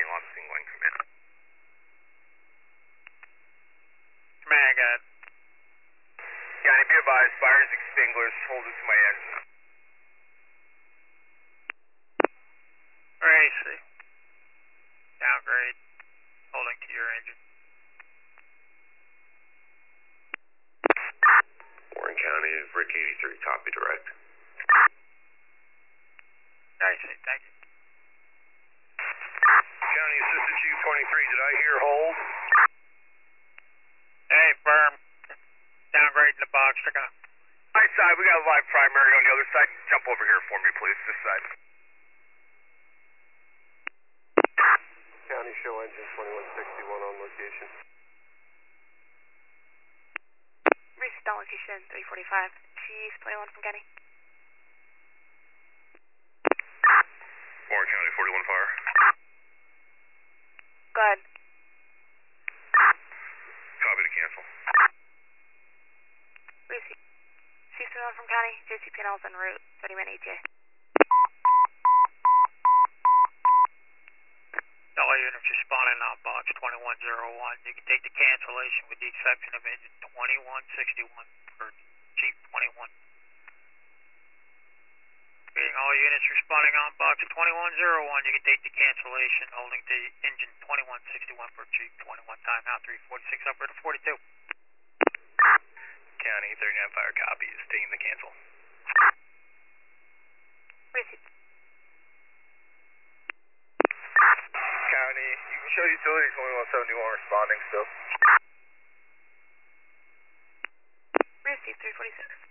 lost signaling command. Command, go ahead. County, be advised, fire is extinguished, hold it to my engine. AC. Downgrade, holding to your engine. Warren County, Rick 83, copy direct. AC, thank you. County Assistant Chief 23, did I hear hold? Hey, firm. Downgrading the box, they're gonna. Right side, we got a live primary on the other side. Jump over here for me, please, this side. County show engine 2161 on location. Reese down location 345. Chief 21 from County. Warren County 41 fire. Go ahead. Copy to cancel. Reese. Chief 21 from County. JCP&L's en route. 30-minute ETA. All units responding on box 2101. You can take the cancellation with the exception of engine 2161 for Chief 21. Being all units responding on box 2101, you can take the cancellation holding to engine 2161 for Chief 21. Time now 346 upper to 42. County 39 fire copies, taking the cancel. Reese. County, you can show utilities 2171 responding still. Reese 346.